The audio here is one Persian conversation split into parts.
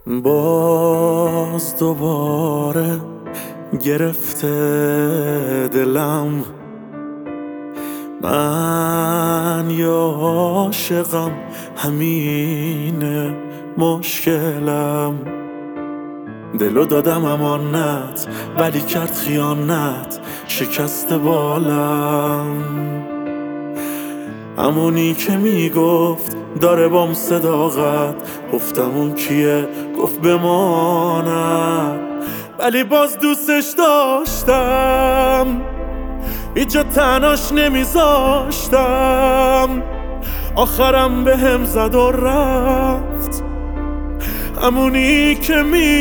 باز دوباره گرفته دلم، من یا عاشقم همینه مشکلم. دلو دادم امانت ولی کرد خیانت، شکست بالم. همونی که میگفت داره بام صداقت، گفتم اون کیه؟ گفت بماند، ولی باز دوستش داشتم، اینجا تنهاش نمیذاشتم. آخرم به هم زد و رفت، همونی که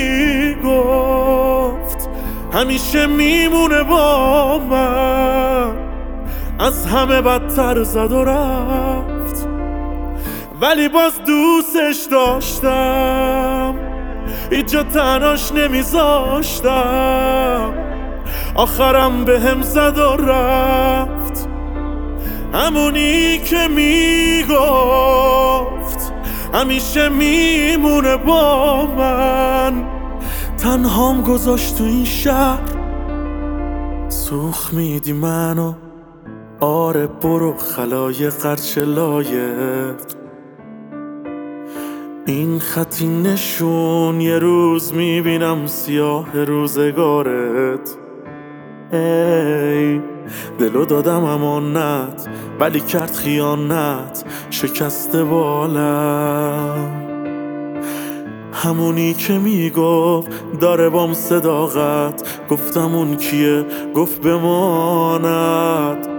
میگفت همیشه میمونه با من، از همه بدتر زد و رفت، ولی باز دوستش داشتم، اینجا تنهاش نمیذاشتم. آخرم به هم زد و رفت، همونی که میگفت همیشه میمونه با من. تنهام گذاشت تو این شهر، سوخ میدی منو. آره برو خلایق قرچه لایق، این خطی نشون یه روز میبینم سیاه روزگارت. ای دلو دادم امانت ولی کرد خیانت، شکست بالم. همونی که میگفت داره بام صداقت، گفتم اون کیه؟ گفت بماند،